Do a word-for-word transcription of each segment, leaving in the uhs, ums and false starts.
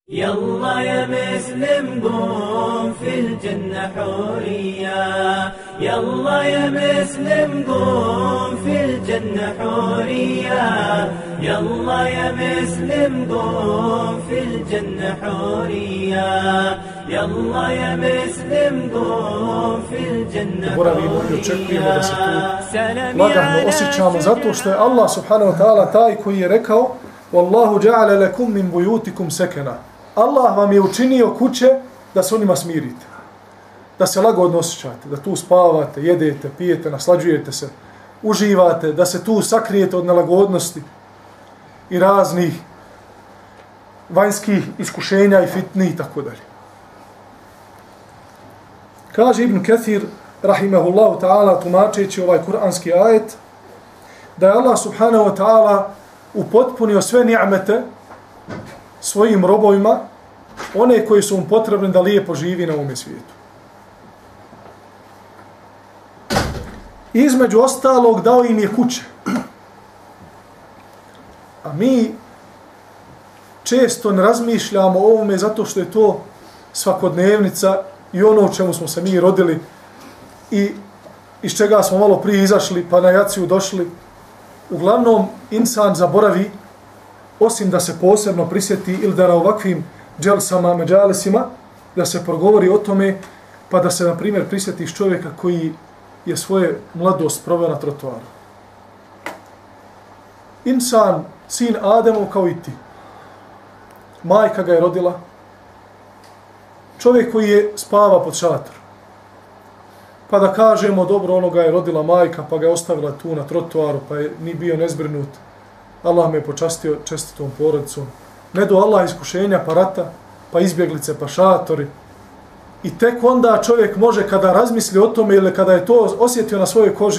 يلا يا مسلم قوم في الجنة حورية، يلا يا مسلم قوم في الجنة حورية، يلا يا مسلم قوم في الجنة حورية، يلا يا مسلم قوم في الجنة حورية. Lagano osjećamo zato što je Allah subhanahu wa ta'ala taj koji je rekao Wallahu ja'ala lakum min buyutikum sakana. Allah vam je učinio kuće da se onima smirite. Da se lagodno osjećate, da tu spavate, jedete, pijete, naslađujete se, uživate, da se tu sakrijete od nelagodnosti i raznih vanjskih iskušenja i fitni i tako dalje. Kaže Ibn Kathir, rahimahullahu ta'ala, tumačeći ovaj kuranski ajet, da je Allah subhanahu wa ta'ala upotpunio sve ni'mete svojim robovima, one koji su mu potrebni da lijepo živi na ovom svijetu. Između ostalog dao im je kuće. A mi često ne razmišljamo o ovome zato što je to svakodnevnica i ono u čemu smo se mi rodili i iz čega smo malo prije izašli pa na jaciju došli. Uglavnom, insan zaboravi, osim da se posebno prisjeti ili da na ovakvim dželsama, međalisima, da se progovori o tome, pa da se, na primjer, prisjetiš čovjeka koji je svoje mladost proveo na trotoaru. Insan, sin Ademov kao i ti. Majka ga je rodila. Čovjek koji je spava pod šatorom. Pa da kažemo, dobro, ono ga je rodila majka, pa ga je ostavila tu na trotoaru, pa je ni bio nezbrinut. Allah me je počastio čestitom porodicom. Ne do Allah iskušenja, pa rata, pa izbjeglice, pa šatori. I tek onda čovjek može, kada razmisli o tome ili kada je to osjetio na svojoj koži,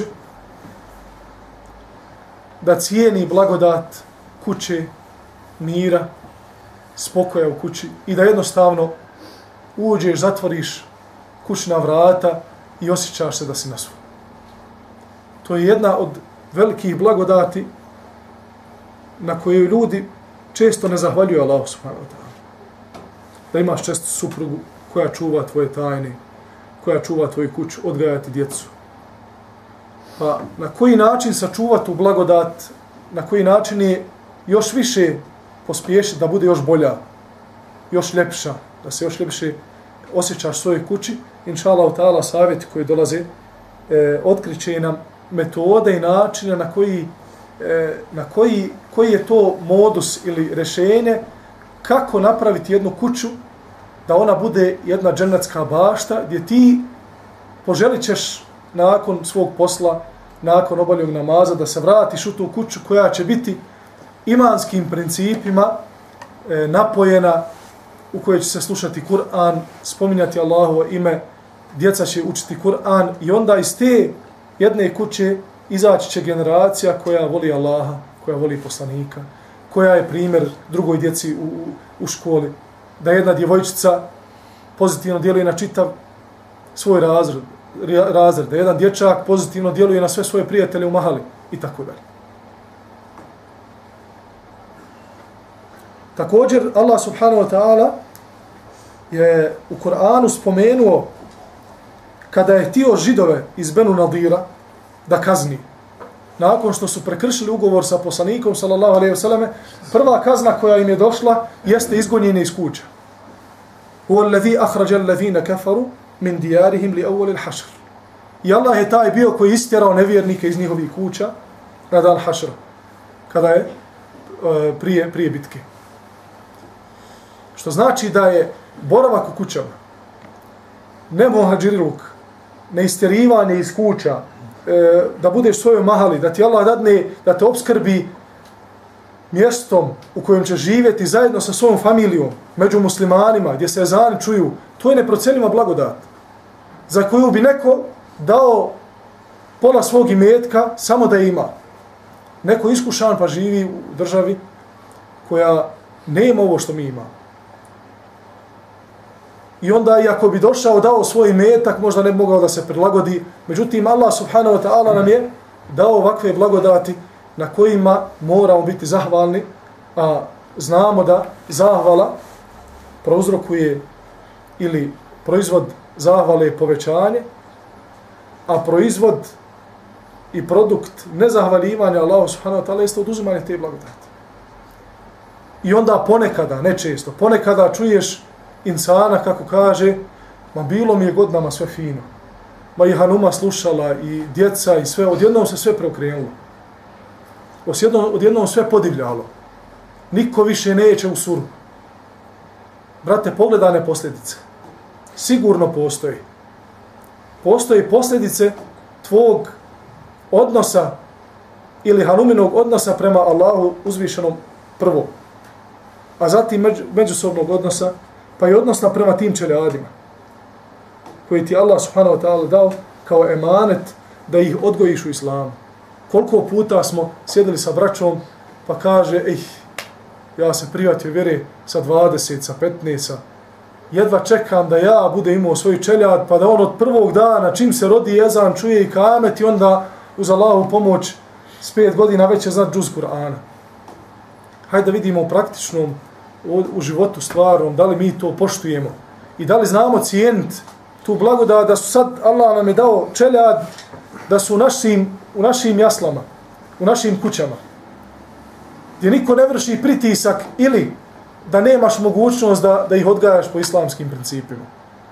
da cijeni blagodat kuće, mira, spokoja u kući i da jednostavno uđeš, zatvoriš kućna vrata i osjećaš se da si na svom. To je jedna od velikih blagodati na koju ljudi često ne zahvaljuju Allahu subhanahu wa ta'ala. Da imaš često suprugu koja čuva tvoje tajne, koja čuva tvoju kuću, odgajati djecu. Pa na koji način sačuvati tu blagodat, na koji način je još više pospješiti da bude još bolja, još ljepša, da se još ljepše osjećaš svojoj kući, inša Allah ta'ala savjeti koji dolaze, e, otkriće nam metode i načine na koji, e, na koji, koji je to modus ili rješenje kako napraviti jednu kuću da ona bude jedna džennetska bašta gdje ti poželit ćeš nakon svog posla, nakon obavljenog namaza da se vratiš u tu kuću koja će biti imanskim principima e, napojena, u kojoj će se slušati Kur'an, spominjati Allahovo ime, djeca će učiti Kur'an i onda iz te jedne kuće izaći će generacija koja voli Allaha, koja voli poslanika, koja je primjer drugoj djeci u, u, u školi. Da jedna djevojčica pozitivno djeluje na čitav svoj razred, razred, da jedan dječak pozitivno djeluje na sve svoje prijatelje u mahali i tako dalje. Također, Allah subhanahu wa ta'ala je u Kur'anu spomenuo kada je htio Židove iz Benu Nadira da kazni. Nakon što su prekršili ugovor sa poslanikom, sallallahu alejhi ve selleme, prva kazna koja im je došla jeste izgonjenje iz kuća. Huwa allazi akhraja allazina kafaru min diyarihim li awwal al-hashr. I Allah je taj bio koji istjerao nevjernike iz njihovih kuća na dan hašra, kada je prije, prije bitke. Što znači da je boravak u kućama, ne muhadžirluk, ne istjerivanje iz kuća, e, da budeš svojoj mahali, da ti Allah dadne, da te obskrbi mjestom u kojem će živjeti zajedno sa svojom familijom, među muslimanima, gdje se ezani čuju, to je neprocjenjiva blagodat, za koju bi neko dao pola svog imetka samo da ima. Neko iskušan pa živi u državi koja nema ovo što mi imamo. I onda, iako bi došao, dao svoj imetak, možda ne bi mogao da se prilagodi. Međutim, Allah subhanahu wa ta'ala nam je dao ovakve blagodati na kojima moramo biti zahvalni, a znamo da zahvala prouzrokuje ili proizvod zahvale povećanje, a proizvod i produkt nezahvaljivanja Allahu subhanahu wa ta'ala jeste oduzimanje te blagodati. I onda ponekada, ne često, ponekada čuješ insana kako kaže, ma bilo mi je godinama sve fino. Ma i hanuma slušala i djeca i sve, odjednom se sve preokrenulo. Odjednom, odjednom sve podivljalo. Niko više neće u suru. Brate, pogledane posljedice. Sigurno postoji. Postoji posljedice tvog odnosa ili hanuminog odnosa prema Allahu uzvišenom prvo. A zatim među, međusobnog odnosa, pa i odnosna prema tim čeljadima koji ti Allah subhanahu wa ta'ala dao kao emanet da ih odgojiš u islamu. Koliko puta smo sjedili sa braćom pa kaže, ej, ja se prihvatio vjere sa dvadeset, sa petnaest, jedva čekam da ja bude imao svoj čeljad, pa da on od prvog dana, čim se rodi jezan, čuje i kamet i onda uz Allahu pomoć s pet godina već je znat džuz Kur'ana. Hajde da vidimo u praktičnom, u, u životu stvarnom, da li mi to poštujemo i da li znamo cijeniti tu blagodat da su sad Allah nam je dao čeljad, da su u našim, u našim jaslama, u našim kućama, gdje niko ne vrši pritisak ili da nemaš mogućnost da, da ih odgajaš po islamskim principima.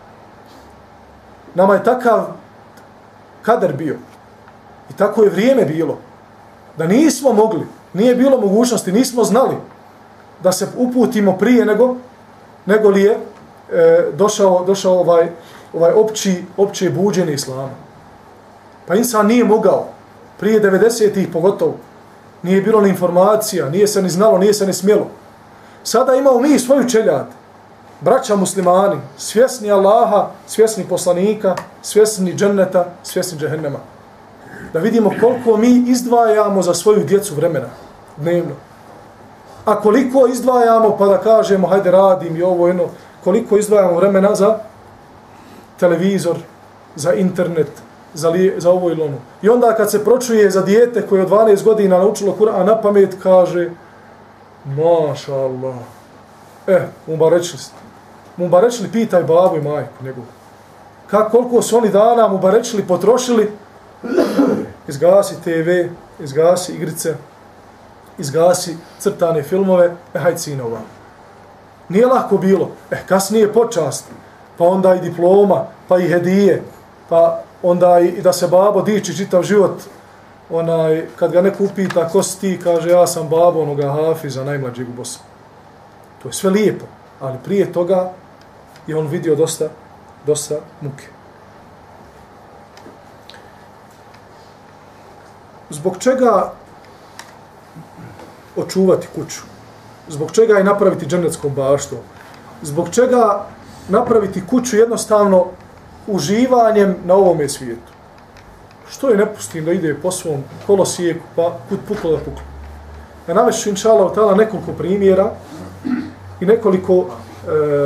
Nama je takav kader bio i tako je vrijeme bilo da nismo mogli, nije bilo mogućnosti, nismo znali da se uputimo prije nego, nego li je e, došao, došao ovaj, ovaj opći, opće buđenje islama. Pa insan nije mogao, prije devedesetih pogotovo, nije bilo ni informacija, nije se ni znalo, nije se ni smjelo. Sada imamo mi svoju čeljad, braća muslimani, svjesni Allaha, svjesni poslanika, svjesni dženneta, svjesni džehennema. Da vidimo koliko mi izdvajamo za svoju djecu vremena, dnevno. A koliko izdvajamo, pa da kažemo, hajde radim i ovo jedno, koliko izdvajamo vremena za televizor, za internet, za, li, za ovo ili ono. I onda kad se pročuje za dijete koje od dvanaest godina naučilo Kur'an na pamet, kaže, maša Allah, e, mubarečili ste. Mubarečili, pitaj babu i majku njegovu. Kako, koliko su oni dana mubarečili, potrošili, izgasi te ve, izgasi igrice, izgasi crtane filmove, e, hajde sinova. Nije lako bilo, e, kasnije počast, pa onda i diploma, pa i hedije, pa onda i da se babo diči čitav život, onaj, kad ga neko upita ko si ti, kaže ja sam babo onoga Hafiza, najmlađeg u Bosni. To je sve lijepo, ali prije toga je on vidio dosta, dosta muke. Zbog čega očuvati kuću? Zbog čega je napraviti džennetskom baštom? Zbog čega napraviti kuću jednostavno uživanjem na ovome svijetu? Što je ne pustim da ide po svom kolosijeku, pa kud puklo da puklo? Ja navešu, inša Allah, tala nekoliko primjera i nekoliko e,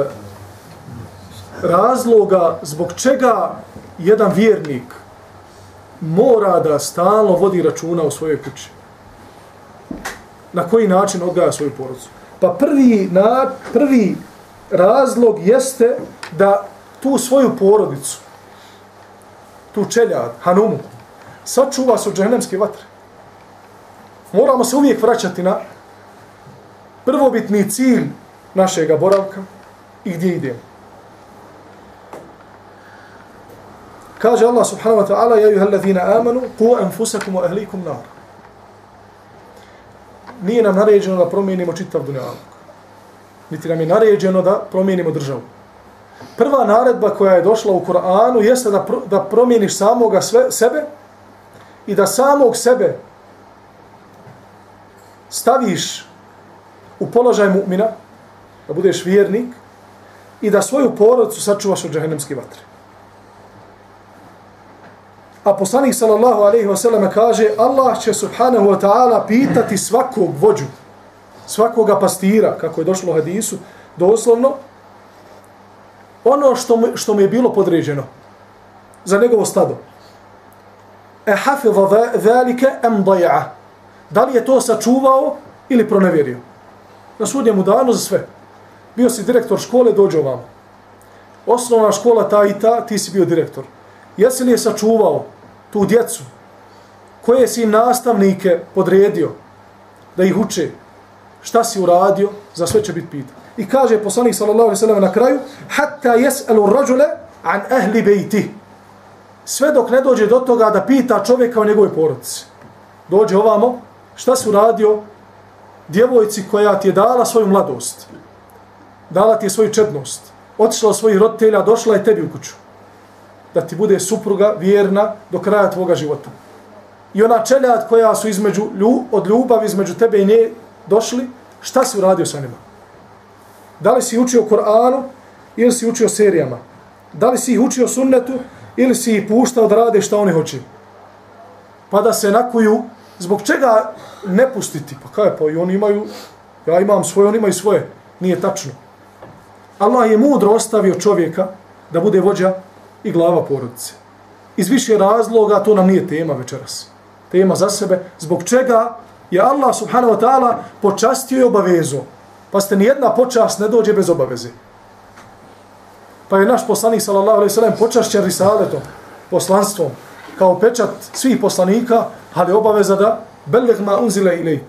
razloga zbog čega jedan vjernik mora da stalno vodi računa u svojoj kući. Na koji način odgaja svoju porodicu. Pa prvi, na, prvi razlog jeste da tu svoju porodicu, tu čeljad, hanumu, sačuva se od džehennemske vatre. Moramo se uvijek vraćati na prvobitni cilj našega boravka i gdje idemo. Kaže Allah subhanahu wa ta'ala, ja juhallazina amanu, ku anfusakum wa ahlikum nar. Nije nam naređeno da promijenimo čitav dunjaluk. Niti nam je naređeno da promijenimo državu. Prva naredba koja je došla u Kur'anu jeste da, pro, da promijeniš samoga sve, sebe i da samog sebe staviš u položaj mu'mina, da budeš vjernik i da svoju porodicu sačuvaš od džehennemske vatre. A poslanik sallallahu alejhi ve sellem kaže, Allah će subhanahu wa ta'ala pitati svakog vođu, svakoga pastira, kako je došlo u hadisu, doslovno, ono što mu, što mu je bilo podređeno za njegovo stado. E hafiza zalike am da'a. Da li je to sačuvao ili pronevjerio? Na sudnjemu danu za sve. bio si direktor škole, dođe ovamo. Osnovna škola ta i ta, ti si bio direktor. Jesi li je sačuvao tu djecu? Koje si im nastavnike podredio da ih uče? Šta si uradio? Za sve će biti pitan. I kaže poslanik sallallahu alejhi ve sellem na kraju: "Hatta yas'alu ar-rajula an ahli bayti." Sve dok ne dođe do toga da pita čovjeka o njegovoj porodici. Dođe ovamo, šta si uradio djevojci koja ti je dala svoju mladost, dala ti je svoju čednost, otišla od svojih roditelja, došla je tebi u kuću, da ti bude supruga vjerna do kraja tvoga života. I ona čeljad koja su između, od ljubavi između tebe i nje došli, šta si uradio sa njima? Da li si učio Kur'anu ili si učio serijama? Da li si ih učio sunnetu ili si ih puštao da rade šta oni hoće? Pa da se nakuju, zbog čega ne pustiti? Pa kaj, pa i oni imaju, ja imam svoje, oni imaju svoje. Nije tačno. Allah je mudro ostavio čovjeka da bude vođa i glava porodice. Iz više razloga, to nam nije tema večeras. Tema za sebe, zbog čega je Allah subhanahu wa ta'ala počastio i obavezu. Pa ste nijedna počast ne dođe bez obaveze. Pa je naš poslanik sallallahu alejhi ve sellem počašćen risaletom, poslanstvom, kao pečat svih poslanika, ali obaveza da beligh ma unzila ilejk.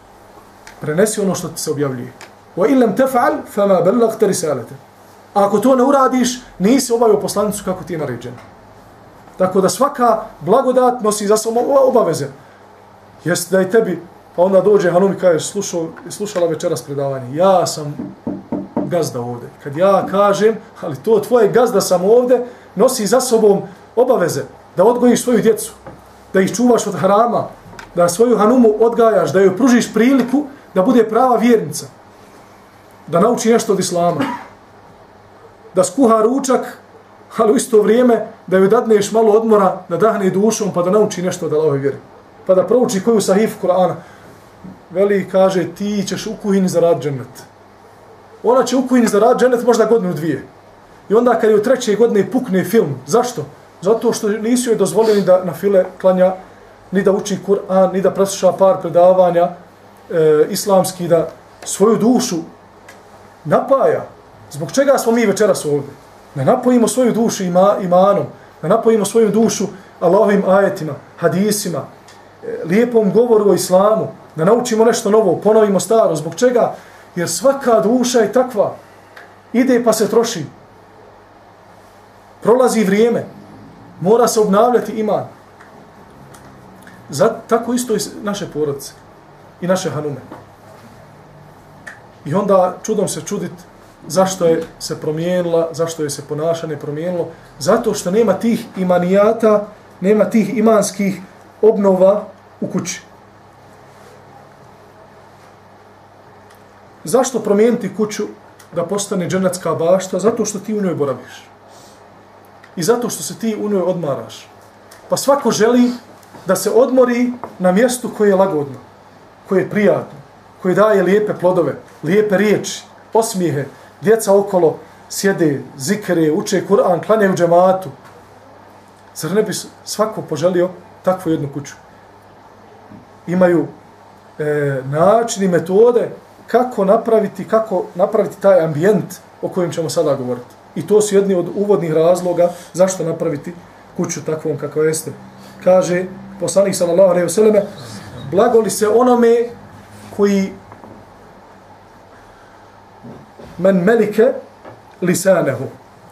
Prenesi ono što ti se objavljuje. Wa in lam taf'al fama ballaghta risalata. Ako to ne uradiš, nisi obavio poslanicu kako ti je naređeno. Tako da svaka blagodat nosi za sobom obaveze. Jeste da i tebi, pa onda dođe Hanum i kaže, slušao, slušala večeras predavanje, ja sam gazda ovdje. Kad ja kažem, ali to tvoje gazda sam ovdje, nosi za sobom obaveze, da odgojiš svoju djecu, da ih čuvaš od harama, da svoju Hanumu odgajaš, da joj pružiš priliku da bude prava vjernica, da nauči nešto od islama, da skuha ručak, ali u isto vrijeme da joj dadneš malo odmora, da dahne dušom, pa da nauči nešto od Allahove vjere, pa da prouči koju sahifu Kur'ana. Veli kaže, ti ćeš u kuhini zarad džennet. Ona će u kuhini zarad džennet možda godinu dvije. I onda kad je u treće godine pukne film, zašto? Zato što nisu joj dozvoljeni da na file klanja, ni da uči Kur'an, ni da presluša par predavanja e, islamski, da svoju dušu napaja. Zbog čega smo mi večeras ovdje? Da napojimo svoju dušu ima, imanom, da napojimo svoju dušu Allahovim ajetima, hadisima, e, lijepom govoru o islamu, da naučimo nešto novo, ponovimo staro. Zbog čega? Jer svaka duša je takva. Ide pa se troši. Prolazi vrijeme. Mora se obnavljati iman. Zato, tako isto i naše porodice i naše Hanume. I onda čudom se čudit zašto je se promijenila, zašto je se ponašanje promijenilo. Zato što nema tih imanijata, nema tih imanskih obnova u kući. Zašto promijeniti kuću da postane dženecka bašta? Zato što ti u njoj boraviš. I zato što se ti u njoj odmaraš. Pa svako želi da se odmori na mjestu koje je lagodno, koje je prijatno, koje daje lijepe plodove, lijepe riječi, osmijehe, djeca okolo sjede, zikre, uče Kur'an, klanjaju džematu. Zar ne bi svako poželio takvu jednu kuću? Imaju e, načini, metode kako napraviti, kako napraviti taj ambijent o kojem ćemo sada govoriti. I to su jedni od uvodnih razloga zašto napraviti kuću takvom kakva jeste. Kaže poslanik sallallahu alejhi ve selleme, blagoli se onome koji men melike lisanehu,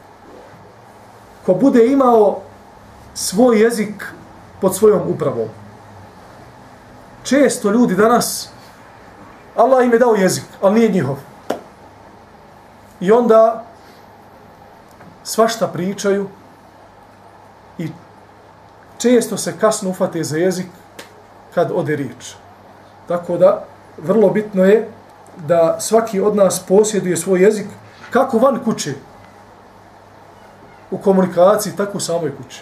ko bude imao svoj jezik pod svojom upravom. Često ljudi danas, Allah im je dao jezik, ali nije njihov. I onda svašta pričaju i često se kasno ufate za jezik kad ode riječ. Tako da, vrlo bitno je da svaki od nas posjeduje svoj jezik kako van kuće, u komunikaciji, tako u samoj kući.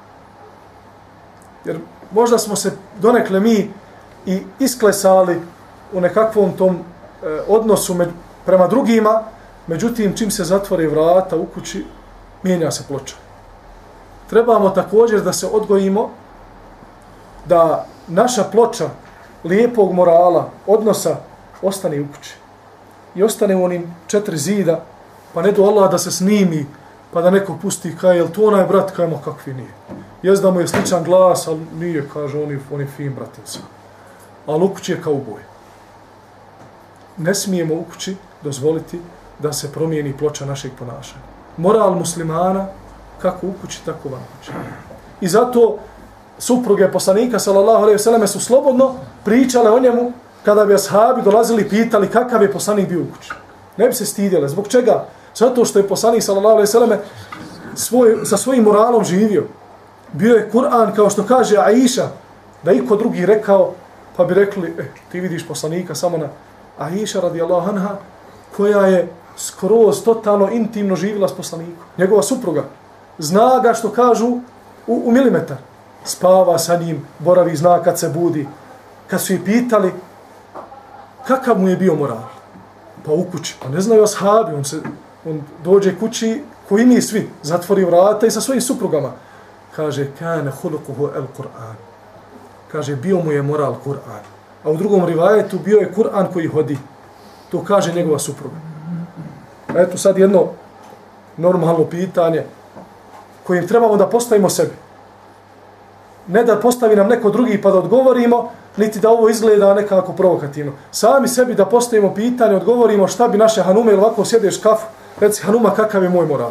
Jer možda smo se donekle mi i isklesali u nekakvom tom e, odnosu med, prema drugima, međutim, čim se zatvore vrata u kući, mijenja se ploča. Trebamo također da se odgojimo da naša ploča lijepog morala, odnosa, ostane u kući. i ostane u onim četiri zida, pa ne do Allah da se snimi, pa da neko pusti, kaj, jel to onaj brat, kajmo kakvi nije. Jest da mu je sličan glas, ali nije, kaže, on je, on je fin bratica. Ali u kući je kao uboj. Ne smijemo u kući dozvoliti da se promijeni ploča našeg ponašanja. Moral muslimana, kako u kući, tako van kući. I zato supruge poslanika, sallallahu alejhi ve selleme, su slobodno pričale o njemu kada bi ashabi dolazili i pitali kakav je poslanik bio u kući. Ne bi se stidjeli. Zbog čega? Zato što je poslanik, sallallahu alejhi ve selleme, svoj, sa svojim moralom živio. Bio je Kur'an, kao što kaže Aisha, da iko drugi rekao, pa bi rekli, e, ti vidiš poslanika samo na Aisha radijallahu anha, koja je skroz, totalno, intimno živjela s poslanikom. Njegova supruga. Zna ga, što kažu, u, u milimetar. Spava sa njim, boravi, zna kad se budi. Kad su je pitali, kakav mu je bio moral? Pa u kući. Pa ne znaju ashabi, on, se, on dođe kući, koji mi svi, zatvori vrata i sa svojim suprugama. Kaže, kane hulukuhu el Kur'an. Kaže, bio mu je moral Kur'an. A u drugom rivajetu bio je Kur'an koji hodi. To kaže njegova supruga. A eto sad jedno normalno pitanje kojim trebamo da postavimo sebi. Ne da postavi nam neko drugi pa da odgovorimo, niti da ovo izgleda nekako provokativno. Sami sebi da postavimo pitanje, odgovorimo šta bi naše hanume, ili ovako sjedeš kafu, reci hanuma kakav je moj moral.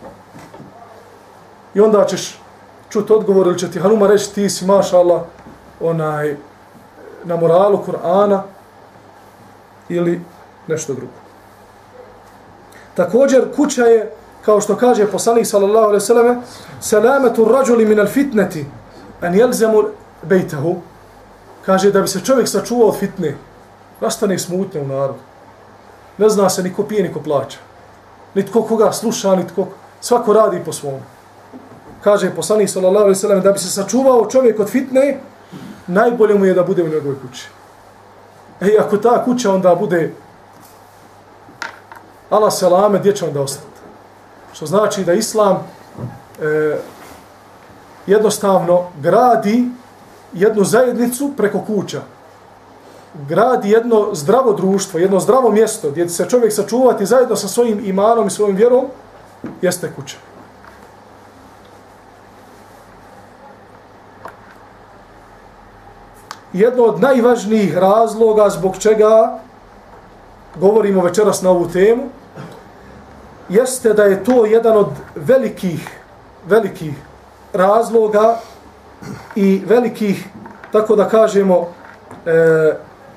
I onda ćeš čuti odgovor ili će ti hanuma reći ti si maša Allah onaj, na moralu Kur'ana ili nešto drugo. Također kuća je, kao što kaže poslanik sallallahu alejhi ve selleme, selametu rajuli min al-fitnati an yalzamu baytahu. Kaže da bi se čovjek sačuvao od fitne, nastane smutnja u narodu. Ne zna se ni ko pije, ni ko plaća. Nitko koga sluša, nitko, svako radi po svom. Kaže poslanik sallallahu alejhi ve selleme da bi se sačuvao čovjek od fitne, najbolje mu je da bude u njegovoj kući. E, ako ta kuća onda bude ala selame, gdje će onda ostati? Što znači da Islam e, jednostavno gradi jednu zajednicu preko kuća. Gradi jedno zdravo društvo, jedno zdravo mjesto gdje se čovjek sačuvati zajedno sa svojim imanom i svojim vjerom, jeste kuća. Jedno od najvažnijih razloga zbog čega govorimo večeras na ovu temu, jeste da je to jedan od velikih, velikih razloga i velikih, tako da kažemo, e,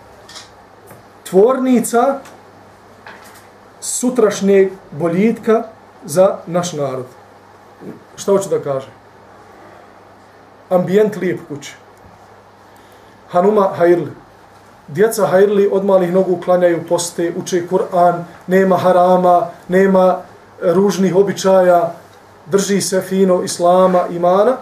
tvornica sutrašnjeg boljitka za naš narod. Šta hoću da kažem? Ambijent lijep kući. Hanuma hajrli. Djeca hajrli od malih nogu klanjaju, poste, uče Kur'an, nema harama, nema ružnih običaja, drži se fino islama, imana.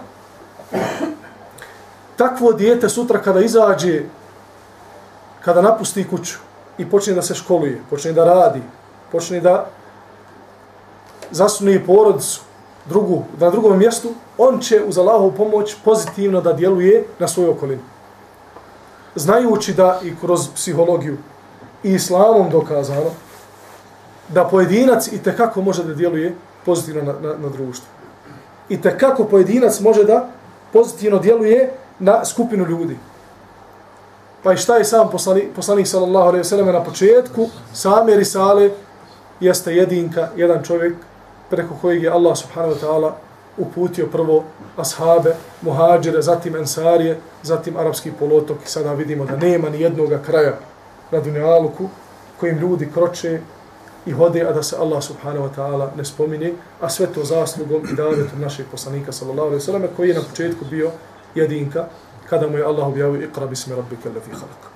Takvo dijete sutra kada izađe, kada napusti kuću i počne da se školuje, počne da radi, počne da zasnuje porodicu drugu, na drugom mjestu, on će uz Allahovu pomoć pozitivno da djeluje na svoju okolinu. Znajući da i kroz psihologiju i islamom dokazano da pojedinac i tekako može da djeluje pozitivno na, na, na društvo. I tekako pojedinac može da pozitivno djeluje na skupinu ljudi. Pa i šta je sam poslanik, poslanik sallallahu alejhi ve selleme na početku same risale, jeste jedinka, jedan čovjek preko kojeg je Allah subhanahu wa ta'ala uputio prvo ashabe, muhađire, zatim ensarije, zatim arapski poluotok i sada vidimo da nema ni jednog kraja na dunjaluku kojim ljudi kroče i hode, a da se Allah subhanahu wa ta'ala ne spominje, a sve to zaslugom i davetom našeg poslanika sallallahu alejhi ve selleme koji je na početku bio jedinka kada mu je Allah objavio iqra bismi rabbika allazi khalaq.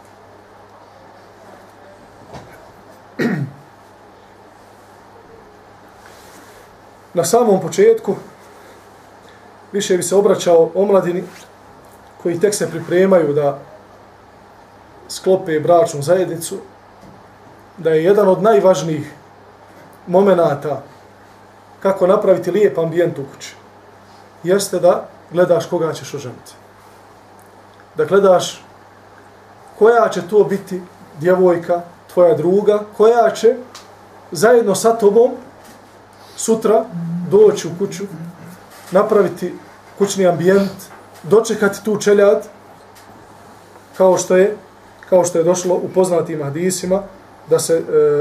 Na samom početku više bi se obraćao omladini koji tek se pripremaju da sklope bračnu zajednicu, da je jedan od najvažnijih momenata kako napraviti lijep ambijent u kući, jeste da gledaš koga ćeš oženiti. Da gledaš koja će to biti djevojka, tvoja druga, koja će zajedno sa tobom sutra doći u kuću, napraviti kućni ambijent, dočekati tu čeljad, kao što je, kao što je došlo u poznatim hadisima, da se e,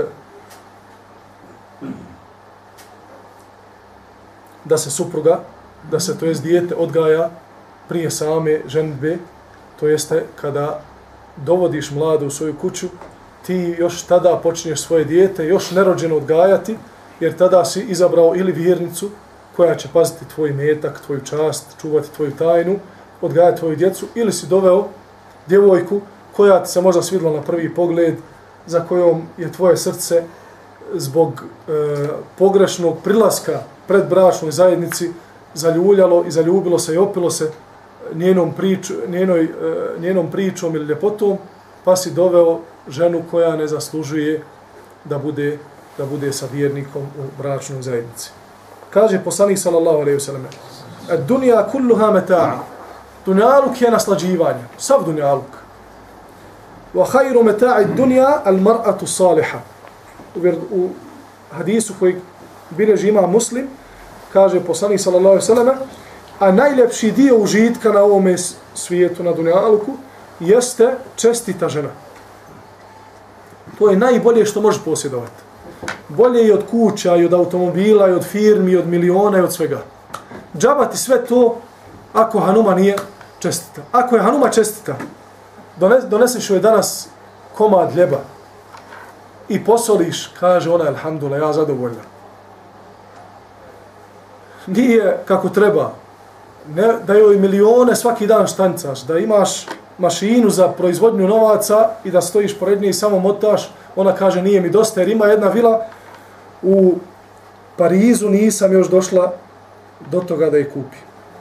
da se supruga, da se to jest dijete odgaja prije same ženidbe, to jeste kada dovodiš mladu u svoju kuću, ti još tada počinješ svoje dijete još nerođeno odgajati, jer tada si izabrao ili vjernicu koja će paziti tvoj metak, tvoju čast, čuvati tvoju tajnu, odgajati tvoju djecu, ili si doveo djevojku koja ti se možda svidla na prvi pogled, za kojom je tvoje srce zbog e, pogrešnog prilaska predbračnoj zajednici zaljuljalo i zaljubilo se i opilo se njenom, priču, njenoj, e, njenom pričom ili ljepotom, pa si doveo ženu koja ne zaslužuje da bude, da bude sa vjernikom u bračnoj zajednici. Kaže poslanik sallallahu alejhi ve sellem: "Ad-dunya kulluha mata'." Dunjaluk je naslađivanje, sav dunjaluk. "Wa khayru mata'i ad-dunya al-mar'atu as-salihah." U hadisu koji bilježi ima Muslim, kaže poslanik sallallahu alejhi ve sellem: "A najljepši dio užitka na ovom svijetu, na dunjaluku, jeste čestita žena." To je najbolje što možeš posjedovati. Bolje i od kuća, i od automobila, i od firmi, i od miliona, i od svega. Džabati sve to ako hanuma nije čestita. Ako je hanuma čestita, doneseš joj danas komad hljeba i posoliš, kaže ona: "Alhamdulillah, ja zadovoljna." Nije kako treba. Ne, da joj milione svaki dan štancaš, da imaš mašinu za proizvodnju novaca i da stojiš pored nje i samo motaš, ona kaže: "Nije mi dosta", jer ima jedna vila u Parizu, nisam još došla do toga da je kupi.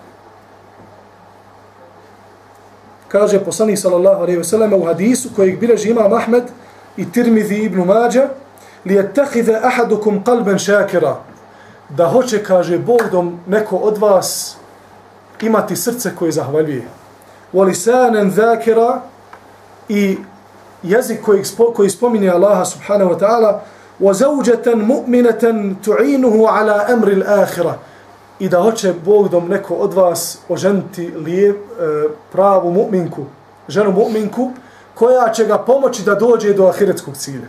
Kaže poslanik sallallahu alejhi ve sellem u hadisu kojeg bilježi imam Ahmed i Tirmizi ibn Mađa: "Liyattakhidha ahadukum qalban shakira." Da hoće, kaže, Bogdom neko od vas imati srce koje zahvaljuje. "Wa lisanan dhakira", i jezik koji, koji spominje Allaha subhanahu wa ta'ala. "Wa zawjatan mu'minatan tu'inuhu ala amri al-akhirah." I da hoće Bogdom neko od vas oženiti lijep, pravu mu'minku, ženu mu'minku, koja će ga pomoći da dođe do ahiretskog cilja.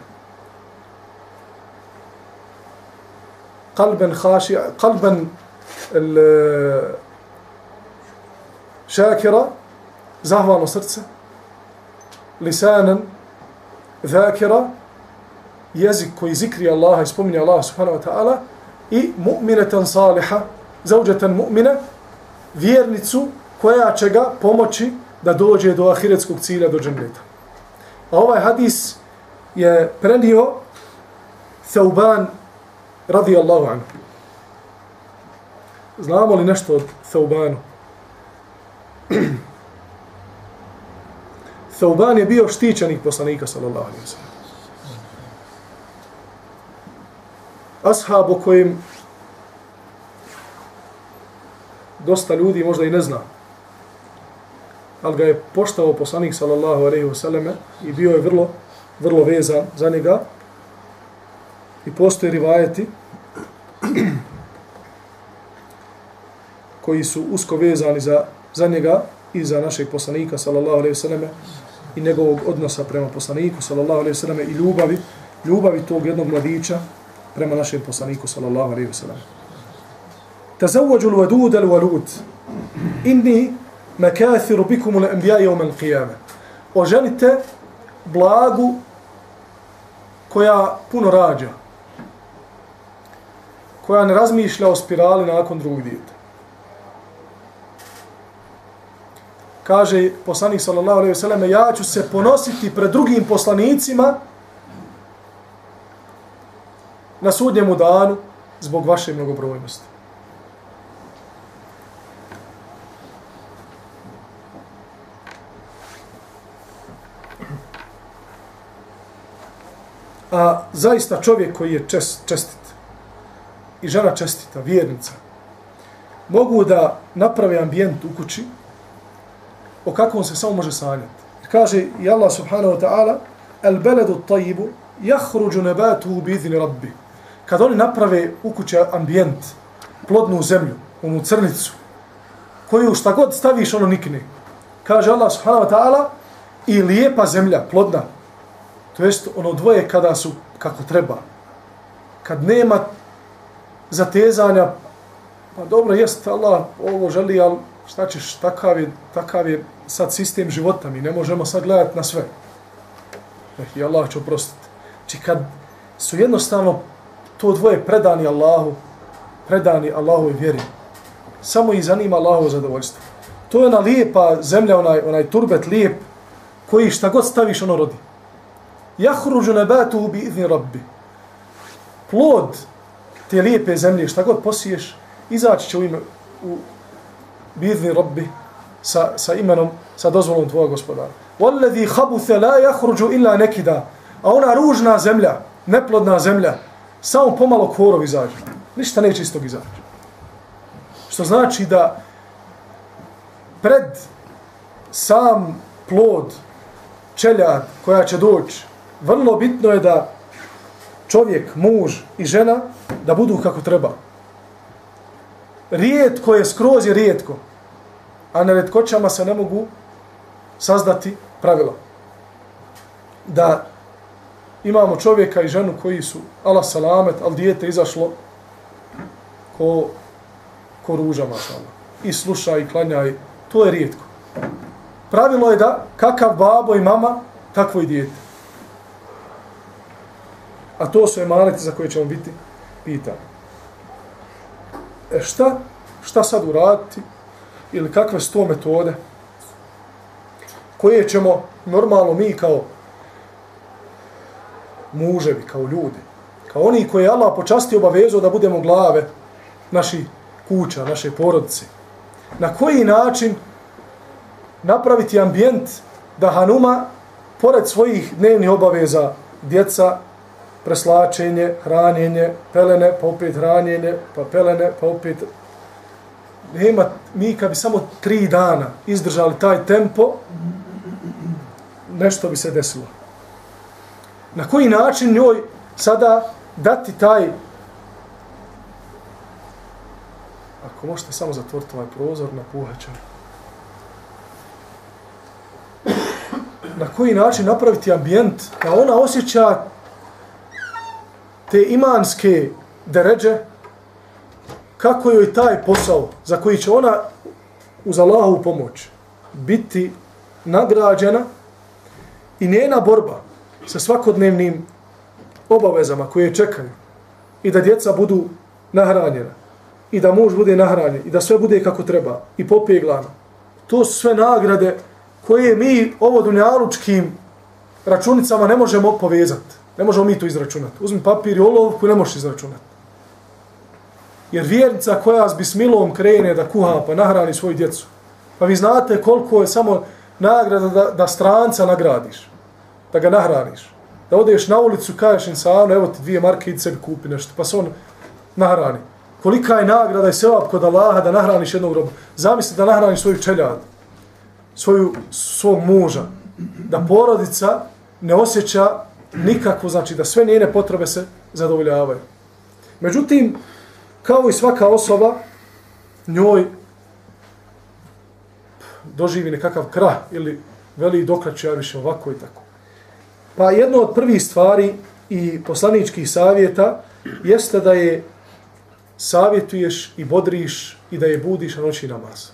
Qalban khashi'a, qalban shakira, zahvalno srce, lisanan dhakira, jezik koji zikri Allaha i spominje Allaha subhanahu wa ta'ala, i mu'minatan saliha, zawjatan mu'mina, vjernicu koja će ga pomoći da dođe do ahiretskog cilja, do dženneta. A ovaj hadis je prenio Thauban radijallahu anhu. Znamo li nešto od Thaubanu? Thauban je bio štićenik poslanika sallallahu alejhi ve sellem. Ashab o kojim dosta ljudi možda i ne zna, ali ga je poštovao poslanik sallallahu alejhi ve selleme i bio je vrlo, vrlo vezan za njega. I postoje rivajeti koji su usko vezani za, za njega i za našeg poslanika sallallahu alejhi ve selleme i njegovog odnosa prema poslaniku sallallahu alejhi ve selleme i ljubavi, ljubavi tog jednog mladića prema našem poslaniku sallallahu alejhi ve selleme. Tazawwaju al-wadud al-walud. Inni makathiru bikum al-anbiya yawm al-qiyamah. Oženite blagu koja puno rađa, koja ne razmišlja o spirali nakon drugog djeta. Kaže poslanik sallallahu alejhi ve selleme: "Ja ću se ponositi pred drugim poslanicima na sudnjemu danu zbog vaše mnogobrojnosti." A zaista čovjek koji je čest, čestit i žena čestita, vjernica, mogu da naprave ambijent u kući o kakvom se samo može sanjati. Kaže i Allah subhanahu wa ta'ala: "Al beledu tajibu jahruđu nebatuhu bi idhni rabbi. Kad oni naprave u kući ambijent, plodnu zemlju, onu crnicu, koju šta god staviš, ono nikne. Kaže Allah subhanahu wa ta'ala, i lijepa zemlja, plodna. To jest ono dvoje kada su kako treba. Kad nema zatezanja, pa dobro, jest, Allah ovo želi, ali šta ćeš, takav je, takav je sad sistem života, mi ne možemo sad gledati na sve. I Allah će oprostiti. Znači kad su jednostavno to dvoje predani Allahu, predani Allahovoj vjeri, samo ih zanima Allahovo zadovoljstvo. To je ona lijepa zemlja, onaj, onaj turbet lijep, koji šta god staviš, ono rodi. Jahruđu nebatuhu bi idhni rabbi. Plod te lijepe zemlje, šta god posiješ, izaći će u ime, u bi idhni rabbi, sa, sa imenom, sa dozvolom tvoga gospodara. Walladhi khabutha la jahruđu illa nekida. A ona ružna zemlja, neplodna zemlja, samo pomalo korov izađe. Ništa neće iz tog izaći. Što znači da pred sam plod, čeljad koja će doći, vrlo bitno je da čovjek, muž i žena da budu kako treba. Rijetko je, skroz je rijetko, a na retkoćama se ne mogu sazdati pravila. Da imamo čovjeka i ženu koji su ala salamet, ali dijete izašlo ko, ko ruža, mašallah. I sluša i klanja, i to je rijetko. Pravilo je da kakav babo i mama, takvo i dijete. A to su emaneti za koje ćemo biti pitani. E šta, šta sad uraditi? Ili kakve su to metode koje ćemo normalno mi kao muževi, kao ljudi, kao oni koji je Allah počastio obavezu da budemo glave naših kuća, naše porodice. Na koji način napraviti ambijent da hanuma, pored svojih dnevnih obaveza, djeca, preslačenje, hranjenje, pelene, pa opet hranjenje, pa pelene, pa opet... Nema, mi kad bi samo tri dana izdržali taj tempo, nešto bi se desilo. Na koji način njoj sada dati taj... Ako možete samo zatvoriti ovaj prozor, napuhat ću. Na koji način napraviti ambijent da ona osjeća te imanske deređe, kako joj taj posao za koji će ona uz Allahovu pomoć biti nagrađena i njena borba sa svakodnevnim obavezama koje čekaju i da djeca budu nahranjena i da muž bude nahranjen i da sve bude kako treba i popeglano. To su sve nagrade koje mi ovo dunjalučkim računicama ne možemo povezati. Ne možemo mi to izračunati. Uzmi papir i olovku, ne možeš izračunati. Jer vjernica koja s bismilom krene da kuha pa nahrani svoju djecu. Pa vi znate koliko je samo nagrada da, da stranca nagradiš. Da ga nahraniš. Da odeš na ulicu, kažeš insanu, evo ti dvije marke, idi sebi kupi nešto. Pa se on nahrani. Kolika je nagrada i sevap kod Allaha da nahraniš jednog roba. Zamisli da nahraniš svoju čeljadu. Svoju, svog muža. Da porodica ne osjeća nikako, znači da sve njene potrebe se zadovoljavaju. Međutim, kao i svaka osoba, njoj doživi nekakav krah ili veli dokrać ja više ovako i tako. Pa jedno od prvih stvari i poslaničkih savjeta jeste da je savjetuješ i bodriš i da je budiš na noćni namaz.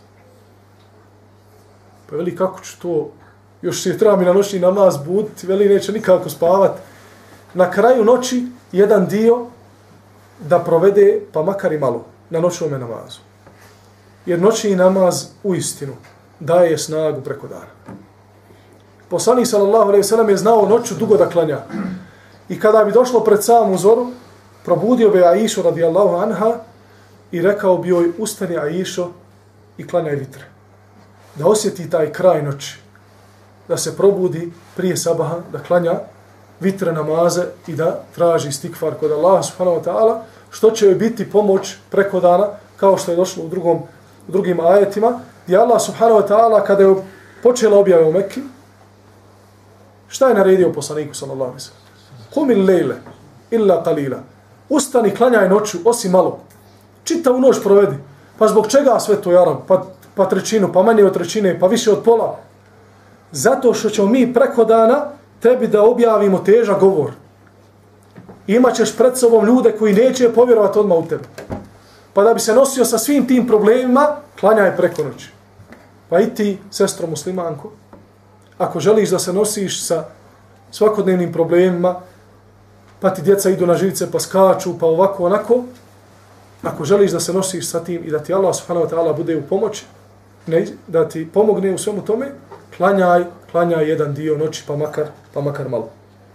Pa veli kako ću to, još se treba mi na noćni namaz buditi, veli neće nikako spavat. Na kraju noći jedan dio da provede, pa makar i malo, na noćnom namazu. Jer noćni namaz u istinu daje snagu preko dana. Poslanik sallallahu alejhi ve sellem je znao noću dugo da klanja. I kada bi došlo pred samu zoru, probudio bi Aishu radijallahu anha i rekao bi joj, ustani Aisho i klanjaj vitre. Da osjeti taj kraj noći. Da se probudi prije sabaha, da klanja vitre namaze i da traži istikfar kod Allaha subhanahu wa ta'ala, što će joj biti pomoć preko dana, kao što je došlo u, drugom, u drugim ajetima, gdje Allah subhanahu wa ta'ala, kada je počela objava u Mekki, šta je naredio poslaniku sallallahu alejhi ve sellem? Kumil lejle, illa kalila. Ustani, klanjaj noću, osim malo. Čitavu noć provedi. Pa zbog čega sve to, Jarab? Pa, pa trećinu, pa manje od trećine, pa više od pola. Zato što ćemo mi preko dana tebi da objavimo težak govor. Imaćeš pred sobom ljude koji neće povjerovati odmah u tebe. Pa da bi se nosio sa svim tim problemima, klanjaj preko noći. Pa i ti, sestro muslimanko, ako želiš da se nosiš sa svakodnevnim problemima, pa ti djeca idu na živce, pa skaču, pa ovako, onako, ako želiš da se nosiš sa tim i da ti Allah subhanahu wa ta'ala bude u pomoći, ne, da ti pomogne u svemu tome, klanjaj, klanjaj jedan dio noći, pa makar, pa makar malo.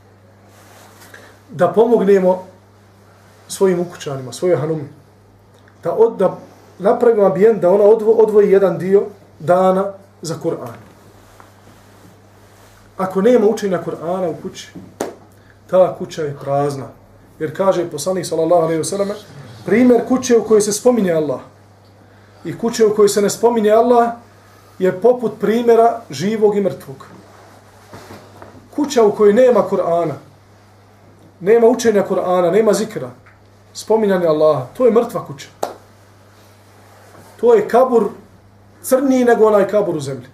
Da pomognemo svojim ukućanima, svojoj hanumi, da, od, da napravimo ambijent, da ona odvo, odvoji jedan dio dana za Kur'an. Ako nema učenja Kur'ana u kući, ta kuća je prazna. Jer kaže poslanik sallallahu alejhi ve selleme, primjer kuće u kojoj se spominje Allah i kuće u kojoj se ne spominje Allah je poput primjera živog i mrtvog. Kuća u kojoj nema Kur'ana, nema učenja Kur'ana, nema zikra, spominjanja Allaha, to je mrtva kuća. To je kabur crniji nego onaj kabur u zemlji.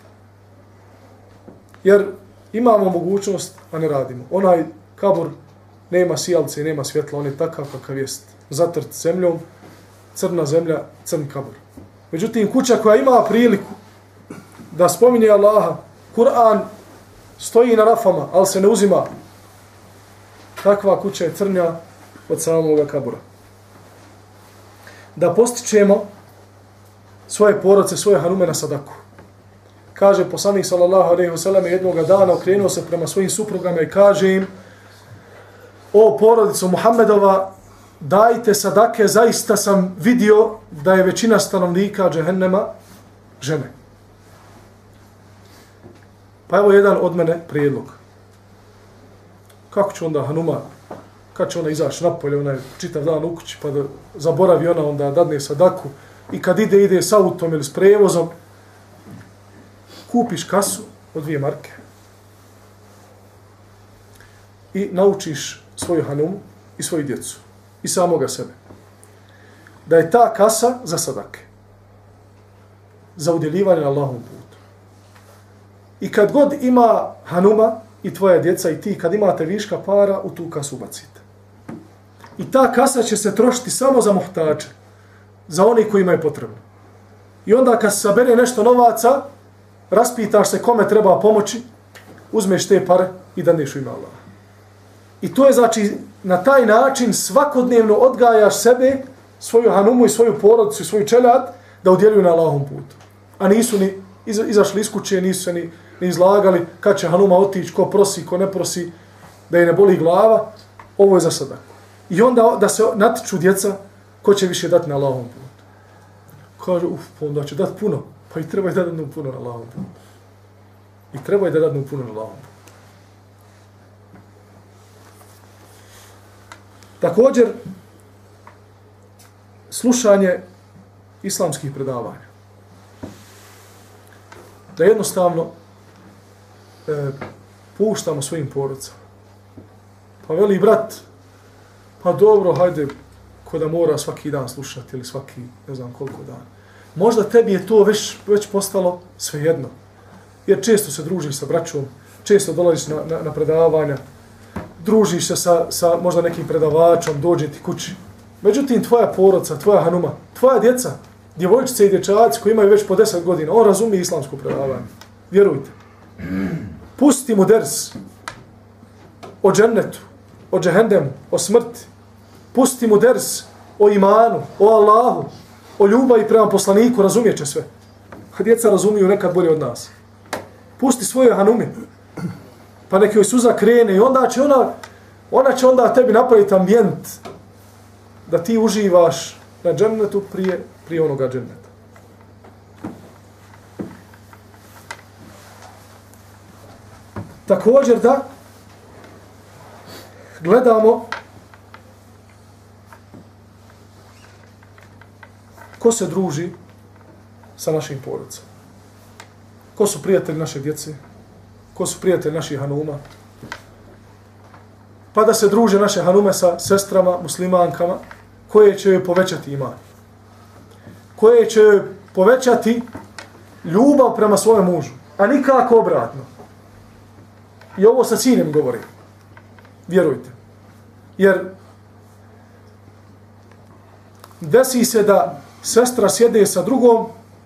Jer imamo mogućnost, a ne radimo. Onaj kabur nema sijalce, nema svjetla, on je takav kakav jest. Zatrt zemljom, crna zemlja, crn kabur. Međutim, kuća koja ima priliku da spominje Allaha, Kur'an stoji na rafama, ali se ne uzima, takva kuća je crnja od samoga kabura. Da postičemo svoje porodce, svoje hanume na sadaku. Kaže poslanik sallallahu alejhi ve selleme jednog dana okrenuo se prema svojim suprugama i kaže im: o porodicu Muhammedova, dajte sadake, zaista sam vidio da je većina stanovnika džehennema žene. Pa evo jedan od mene prijedlog. Kako će onda hanuma, kad će ona izaći napolje, ona je čitav dan u kući, pa da zaboravi ona onda dadne sadaku i kad ide, ide s autom ili s prevozom, kupiš kasu od dvije marke i naučiš svoju hanumu i svoju djecu i samoga sebe da je ta kasa za sadake, za udjeljivanje na Allahovom putu. I kad god ima hanuma i tvoja djeca i ti, kad imate viška para, u tu kasu ubacite. I ta kasa će se trošiti samo za muhtače, za one koji imaju potrebno. I onda kad se sabere nešto novaca, raspitaš se kome treba pomoći, uzmeš te pare i daneš u ime Allaha. I to je znači, na taj način svakodnevno odgajaš sebe, svoju hanumu i svoju porodicu i svoju čeljad da udjeljuju na Allahovom putu. A nisu ni izašli iz kuće, nisu se ni, ni izlagali kad će hanuma otići, ko prosi, ko ne prosi, da je ne boli glava. Ovo je za sadaku. I onda da se natiču djeca ko će više dati na Allahovom putu. Kaže, uf, pa onda će dati puno. Pa i treba je da dadnu puno na Allahovom putu. I treba je da dadnu puno na Allahovom putu. Također, slušanje islamskih predavanja. Da jednostavno e, puštamo svojim porodcama. Pa veli brat, pa dobro, hajde, ko da mora svaki dan slušati ili svaki, ne znam koliko dana. Možda tebi je to već, već postalo svejedno. Jer često se družiš sa braćom, često dolaziš na, na, na predavanja, družiš se sa, sa možda nekim predavačom, dođe ti kući. Međutim, tvoja porodca, tvoja hanuma, tvoja djeca, djevojčice i dječaci koji imaju već po deset godina, on razumije islamsko predavanje. Vjerujte. Pusti mu ders o džennetu, o džehendemu, o smrti. Pusti mu ders o imanu, o Allahu, o ljubavi prema poslaniku, razumije će sve. A djeca razumiju nekad bolje od nas. Pusti svoje hanume, pa neki joj suza krene i onda će ona, ona će onda tebi napraviti ambijent da ti uživaš na džennetu prije, prije onoga dženneta. Također da gledamo ko se druži sa našim porodicama. Ko su prijatelji naše djece, ko su prijatelji naših hanuma. pa da se druže naše hanume sa sestrama, muslimankama, koje će joj povećati iman. Koje će joj povećati ljubav prema svojem mužu, a nikako obratno. I ovo sa ciljem govorim. Vjerujte. Jer desi se da sestra sjede sa drugom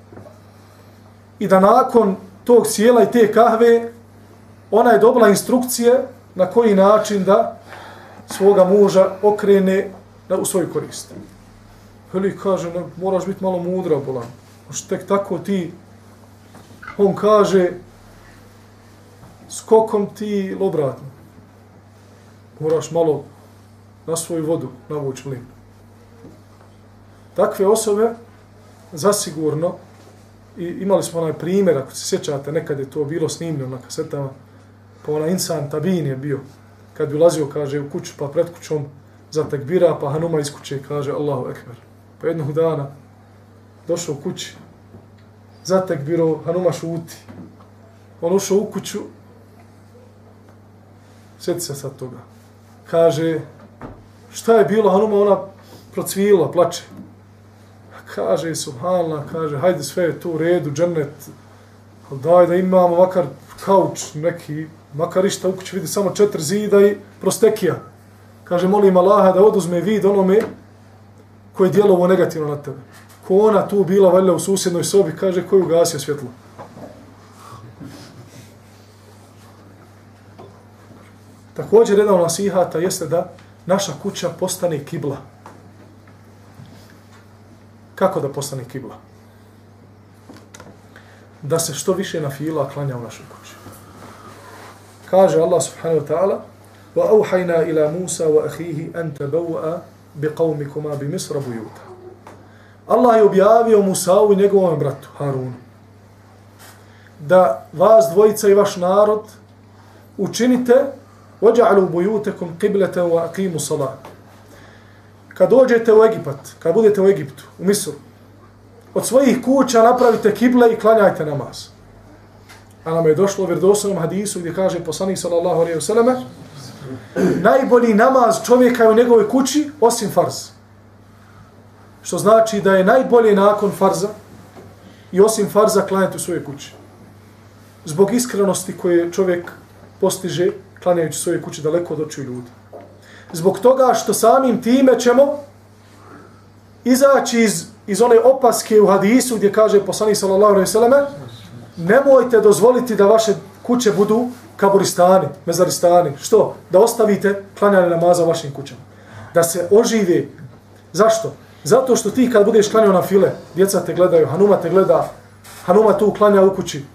i da nakon tog sjela i te kahve ona je dobila instrukcije na koji način da svoga muža okrene u svoju korist. Ili kaže, ne, moraš biti malo mudra, bolan. Možeš tek tako ti, on kaže, skokom ti obratno. Moraš malo na svoju vodu navući mlin. Takve osobe, zasigurno, i imali smo onaj primjer, ako se sjećate, nekad je to bilo snimljeno na kasetama, pa onaj insan Tabin je bio, kad bi ulazio, kaže, u kuću, pa pred kućom zatekbira, pa hanuma iz kuće kaže Allahu ekber. Pa jednog dana došao u kući, zatekbiro, hanuma šuti. On ušao u kuću, sjeti se sad toga. Kaže, šta je bilo, hanuma, ona procvila, plače. Kaže, subhanallah, kaže, hajde sve je to u redu, džennet, ali daj da imamo makar kauč neki, makar išta u kući vidi samo četiri zida i prostekija. Kaže, molim Allaha da oduzme vid onome koji je djelovo negativno na tebe. Ko ona tu bila valjda u susjednoj sobi, kaže, koji ugasio svjetlo. Također, jedan nasihata jeste da naša kuća postane kibla. Kako da postane kibla? Da se što više na fila klanja u našoj kući. Kaže Allah subhanahu wa ta'ala وَأَوْحَيْنَا إِلَى مُوسَى وَأَخِيهِ أَنْ تَبَوَّأَ بِقَوْمِكُمَا بِمِصْرَ بُيُوتَ. Allah je objavio Musa'u i njegovom bratu Harunu da vas dvojica i vaš narod učinite وَجَعَلُوا بُيُوتَكُمْ قِبْلَةً وَأَقِيمُوا صَلَاةً. Kad dođete u Egipat, kad budete u Egiptu, u Misru, od svojih kuća napravite kible i klanjajte namaz. A nam je došlo u vjerodostojnom hadisu gdje kaže poslanik sallallahu alejhi ve selleme najbolji namaz čovjeka je u njegovoj kući osim farz. Što znači da je najbolje nakon farza i osim farza klanjati u svojoj kući. Zbog iskrenosti koje čovjek postiže klanjajući u svojoj kući daleko od očiju ljudi. Zbog toga što samim time ćemo izaći iz, iz one opaske u hadisu gdje kaže poslanik sallallahu alejhi ve selleme nemojte dozvoliti da vaše kuće budu kaburistani, mezaristani. Što? Da ostavite klanjanje namaza u vašim kućama. Da se ožive. Zašto? Zato što ti kad budeš klanjao na file, djeca te gledaju, hanuma te gleda, hanuma tu klanja u kući.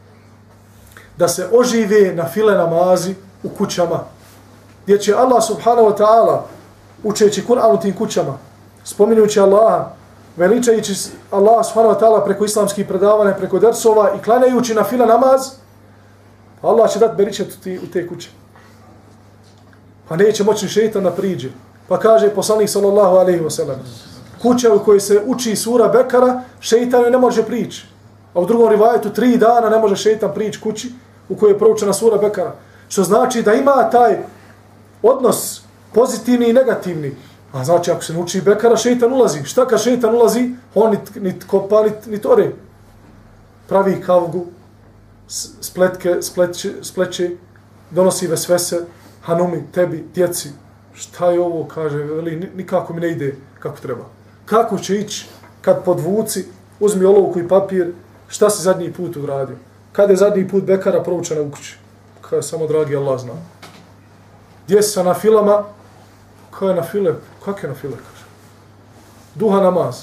Da se ožive na file namazi u kućama. Gdje će Allah subhanahu wa ta'ala, učeći Kur'an u tim kućama, spominjući Allaha, veličajući Allah subhanahu wa ta'ala preko islamskih predavanja, preko dersova i klanjajući na fila namaz, Allah će dati beričet u, ti, u te kuće. Pa neće moći šeitan da priđe. Pa kaže poslanik sallallahu alejhi ve sellem, kuća u kojoj se uči sura Bekara, šeitan ne može prići. A u drugom rivajetu tri dana ne može šeitan prići kući u kojoj je proučena sura Bekara. Što znači da ima taj odnos pozitivni i negativni. A znači ako se ne uči Bekara, šeitan ulazi. Šta kad šeitan ulazi? On nit, nit kopa, nit, nit ore. Pravi kavgu, spletke, spleće, spleće, donosi vesvese, hanumi, tebi, djeci. Šta je ovo, kaže, veli, nikako mi ne ide kako treba. Kako će ići kad podvuci, uzmi olovku i papir, šta si zadnji put uradio? Kad je zadnji put Bekara proučena u kući? Kada samo dragi Allah zna. Gdje si na filama? Kada je na file? Kako je na file, kaže? Duha namaz.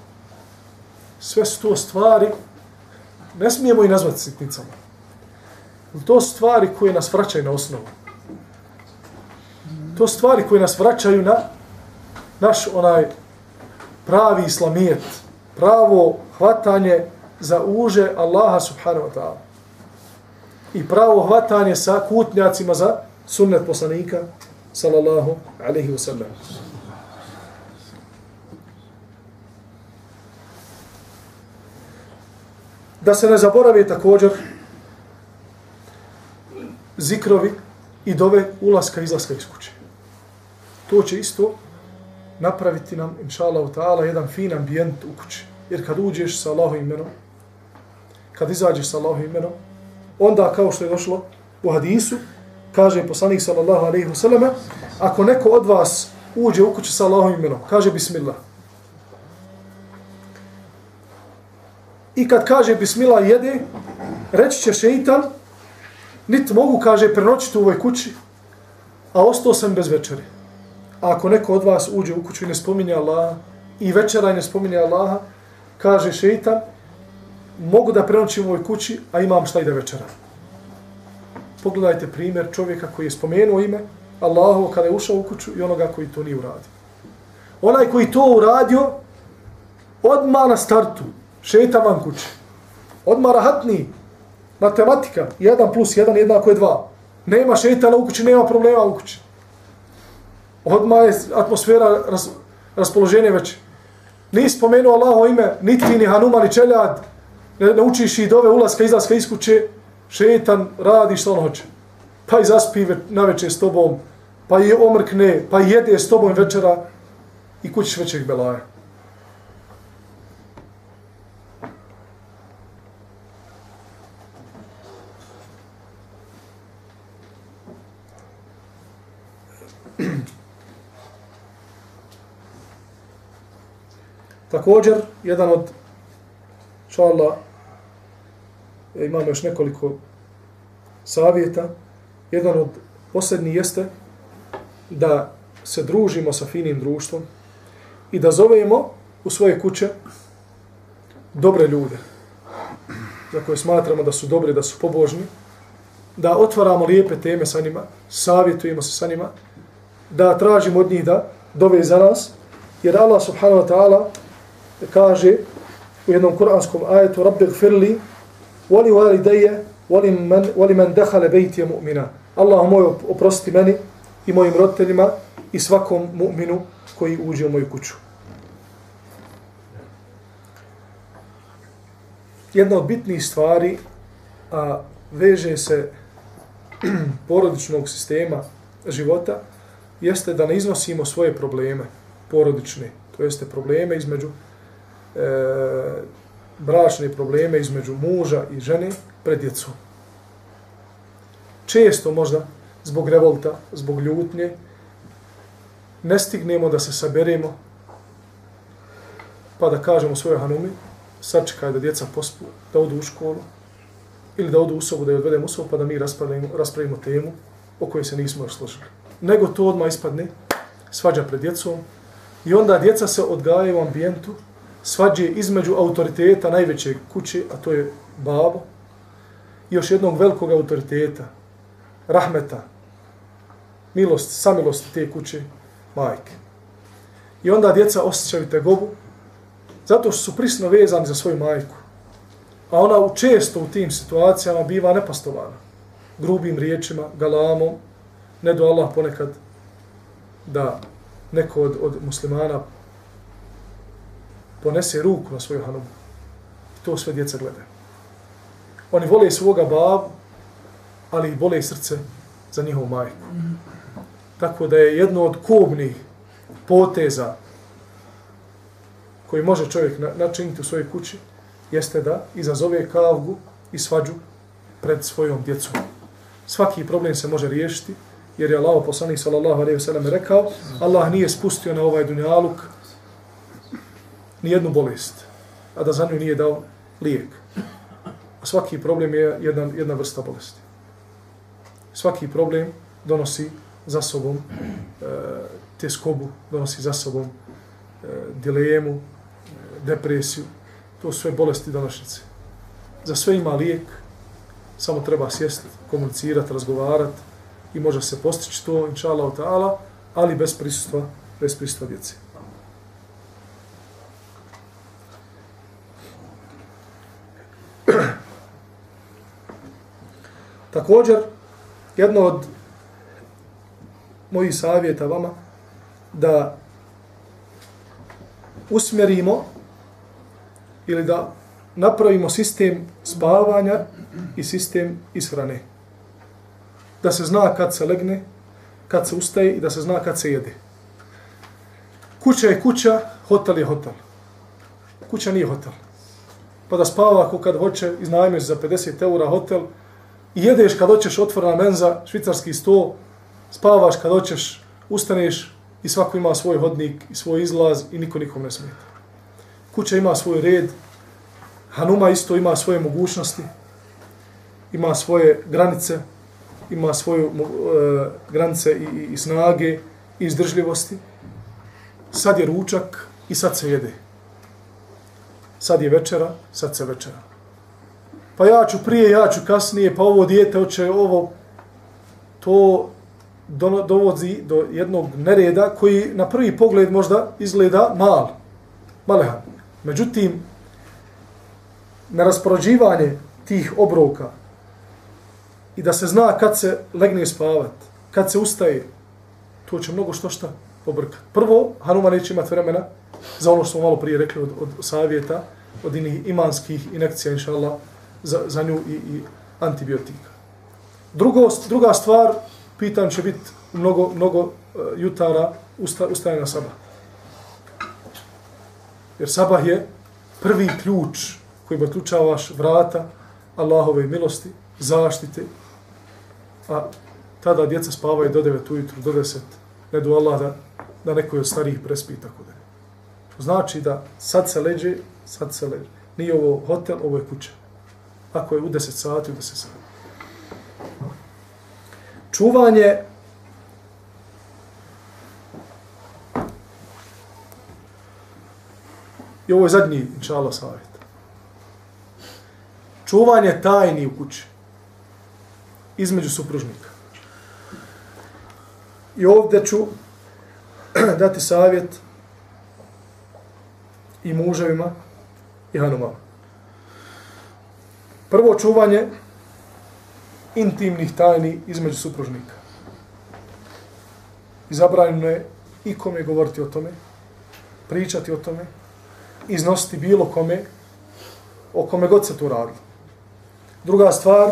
Sve su to stvari, ne smijemo i nazvati sitnicama. To su stvari koje nas vraćaju na osnovu. To su stvari koje nas vraćaju na naš onaj pravi islamijet, pravo hvatanje za uže Allaha subhanahu wa ta'ala. I pravo hvatanje sa kutnjacima za sunnet poslanika sallallahu alaihi wa sallam. Da se ne zaboravi također zikrovi i dove ulaska i izlaska iz kuće. to će isto napraviti nam, inša Allah ta'ala, jedan fin ambijent u kući. Jer kad uđeš sa Allahovim imenom, kad izađeš sa Allahovim imenom, onda kao što je došlo u hadisu, kaže poslanik sallallahu alejhi ve selleme, ako neko od vas uđe u kuću sa Allahovim imenom, kaže bismillah. I kad kaže bismillah jede, reći će šeitan, niti mogu, kaže, prenoćiti u ovoj kući, a ostao sam bez večeri. A ako neko od vas uđe u kuću i ne spominje Allaha, i večera i ne spominje Allaha, kaže šeitan, mogu da prenoćim u ovoj kući, a imam šta i da večera. Pogledajte primjer čovjeka koji je spomenuo ime Allahu kada je ušao u kuću i onoga koji to nije uradio. Onaj koji to uradio, odmah na startu, šeitan van kući. Odmah rahatniji. Matematika, jedan plus jedan jednako je dva. Nema šeitana u kući, nema problema u kući. Odmah je atmosfera, ras, raspoloženje već. Nisi spomenuo Allahovo ime, niti ti, ni Hanuma, ni Čeljad, ne, ne učiš i dove ulaska, izlaska iz kuće, šeitan radi što on hoće. Pa i zaspi na večer s tobom, pa i omrkne, pa i jede s tobom večera i kućiš većeg belaja. Također, jedan od, inšallah, imamo još nekoliko savjeta, jedan od posljednjih jeste da se družimo sa finim društvom i da zovemo u svoje kuće dobre ljude, za koje smatramo da su dobri, da su pobožni, da otvaramo lijepe teme sa njima, savjetujemo se sa njima, da tražimo od njih da dove za nas, jer Allah subhanahu wa ta'ala kaže u jednom kuranskom ajetu Rabbi gfirli wali walidaje wali man, wali man dehale bejtije mu'mina. Allah moj oprosti meni i mojim roditeljima i svakom mu'minu koji uđe u moju kuću. Jedna od bitnijih stvari, a veže se porodičnog sistema života, jeste da ne iznosimo svoje probleme porodične, to jeste probleme između e, bračne probleme između muža i žene pred djecom. Često možda zbog revolta, zbog ljutnje, ne stignemo da se saberemo pa da kažemo svojoj Hanumi, sačekaj da djeca pospu, da odu u školu ili da odu u sobu, da je odvedemo u sobu, pa da mi raspravimo, raspravimo temu o kojoj se nismo još složili. Nego to odmah ispadne svađa pred djecom i onda djeca se odgajaju u ambijentu svađe između autoriteta najvećeg kuće, a to je babo, i još jednog velikog autoriteta, rahmeta, milost, samilosti te kuće, majke. I onda djeca osjećaju tegobu, zato što su prisno vezani za svoju majku. A ona često u tim situacijama biva nepastovana. Grubim riječima, galamom, ne do Allah ponekad da neko od, od muslimana ponese ruku na svoju Hanumu. I to sve djeca gledaju. Oni vole svoga babu, ali i vole srce za njihovu majku. Tako da je jedno od kobnih poteza koji može čovjek načiniti u svojoj kući, jeste da izazove kavgu i svađu pred svojom djecom. Svaki problem se može riješiti, jer je Allah poslanik sallallahu alejhi ve sellem rekao, Allah nije spustio na ovaj dunjaluk ni jednu bolest, a da za nju nije dao lijek. A svaki problem je jedna, jedna vrsta bolesti. Svaki problem donosi za sobom e, tjeskobu, donosi za sobom e, dilemu, e, depresiju. To su sve bolesti današnjice. Za sve ima lijek, samo treba sjesti, komunicirati, razgovarati i može se postići to, inša Allah ta'ala, ali bez prisustva, bez prisustva djece. Također, jedno od mojih savjeta vama da usmjerimo ili da napravimo sistem spavanja i sistem ishrane. Da se zna kad se legne, kad se ustaje i da se zna kad se jede. Kuća je kuća, hotel je hotel. Kuća nije hotel. Pa da spava ako kad hoće, iznajmiš za pedeset eura hotel i jedeš kad hoćeš, otvorena menza, švicarski sto, spavaš kad hoćeš, ustaneš i svako ima svoj hodnik i svoj izlaz i niko nikom ne smeta. Kuća ima svoj red, hanuma isto ima svoje mogućnosti, ima svoje granice, ima svoje uh, granice i, i, i snage i izdržljivosti. Sad je ručak i sad se jede. Sad je večera, sad se večera. Pa ja ću prije, ja ću kasnije, pa ovo dijete hoće ovo. To dovodi do jednog nereda koji na prvi pogled možda izgleda mal, malehan. Međutim, neraspoređivanje tih obroka i da se zna kad se legne spavat, kad se ustaje, to će mnogo što šta pobrkati. Prvo, hanuma neće imati vremena za ono što smo malo prije rekli od, od savjeta, od inih imanskih injekcija, inša Allah, za, za nju i, i antibiotika. Drugo, druga stvar, pitan će biti mnogo, mnogo uh, jutara usta, ustaje na sabah. Jer sabah je prvi ključ koji otključavaš vrata Allahove milosti, zaštite, a tada djeca spavaju do devet ujutru, do deset, ne do Allah da, da neko od starijih prespi i tako da. Znači da sad se leđe, sad se leđe. Nije ovo hotel, ovo je kuća. Ako je u deset sati, u deset sati. Čuvanje i ovo je zadnji, inša Allah, savjet. Čuvanje tajni u kući između supružnika. I ovdje ću dati savjet i muževima i hanumama. Prvo, čuvanje intimnih tajni između supružnika. I zabranjeno je i kome govoriti o tome, pričati o tome, iznositi bilo kome, o kome god se tu radi. Druga stvar,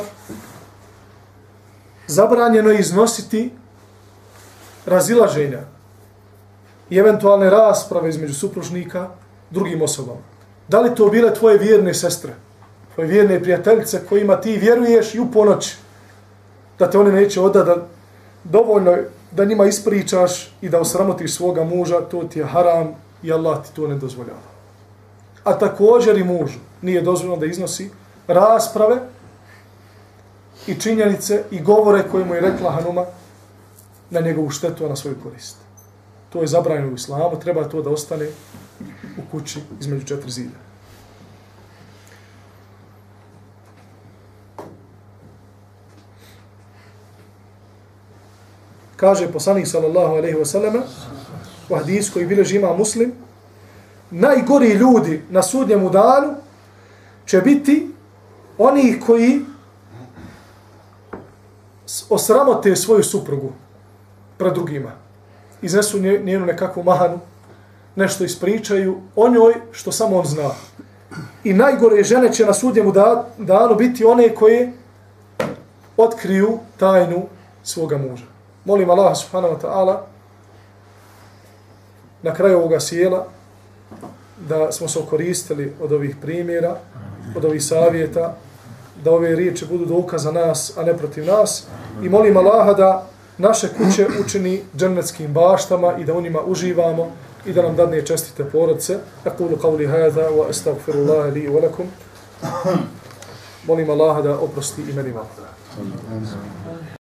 zabranjeno je iznositi razilaženja i eventualne rasprave između supružnika drugim osobama. Da li to bile tvoje vjerne sestre, tvoje vjerne prijateljice kojima ti vjeruješ i u ponoć da te one neće odati, da dovoljno da njima ispričaš i da osramotiš svoga muža, to ti je haram i Allah ti to ne dozvoljava. A također i mužu nije dozvoljeno da iznosi rasprave i činjenice i govore koje mu je rekla hanuma na njegovu štetu, a na svoju korist. To je zabranjeno u islamu, treba to da ostane u kući između četiri zida. Kaže poslanik sallallahu alejhi ve selleme u hadisu koji bilježi Imam Muslim, najgori ljudi na sudnjemu danu će biti oni koji osramote svoju suprugu pred drugima. Iznesu njenu nekakvu mahanu, nešto ispričaju o njoj što samo on zna. I najgore žene će na sudnjemu danu biti one koje otkriju tajnu svoga muža. Molim Allah subhanahu wa ta'ala na kraju ovoga sjela da smo se okoristili od ovih primjera, od ovih savjeta, da ove riječi budu dokaz za nas, a ne protiv nas. I molim Allaha da naše kuće učini džennetskim baštama i da u njima uživamo i da nam dadne čestite porodice. Aqulu qawli hadha wa astaghfirullaha li wa lakum. Molim Allaha da oprosti i meni vam.